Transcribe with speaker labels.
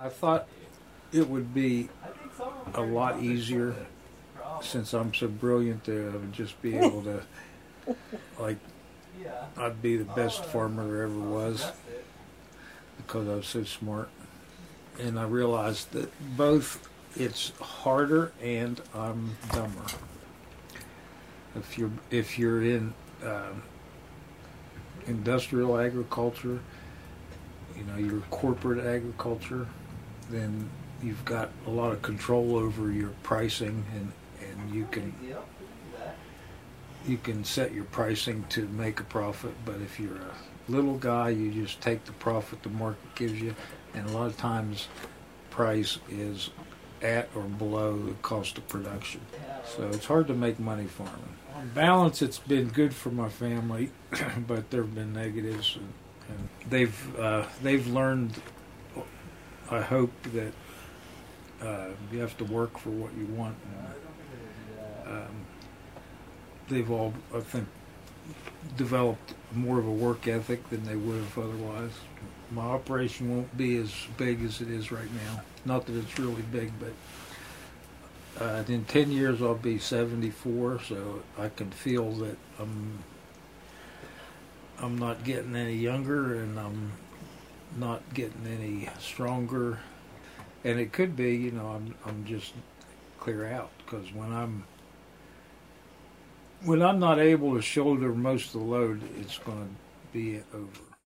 Speaker 1: I thought it would be a lot easier since I'm so brilliant that I would just be able to, like, I'd be the best farmer there ever was because I was so smart. And I realized that both it's harder and I'm dumber. If you're in industrial agriculture, your corporate agriculture, then you've got a lot of control over your pricing, and you can set your pricing to make a profit. But if you're a little guy, you just take the profit the market gives you, and a lot of times price is at or below the cost of production. So it's hard to make money farming. On balance, it's been good for my family, but there have been negatives, and they've learned. I hope that you have to work for what you want. They've all, I think, developed more of a work ethic than they would have otherwise. My operation won't be as big as it is right now. Not that it's really big, but in 10 years I'll be 74, so I can feel that I'm not getting any younger, and I'm not getting any stronger. And it could be, I'm just clear out, because when I'm not able to shoulder most of the load, it's going to be over.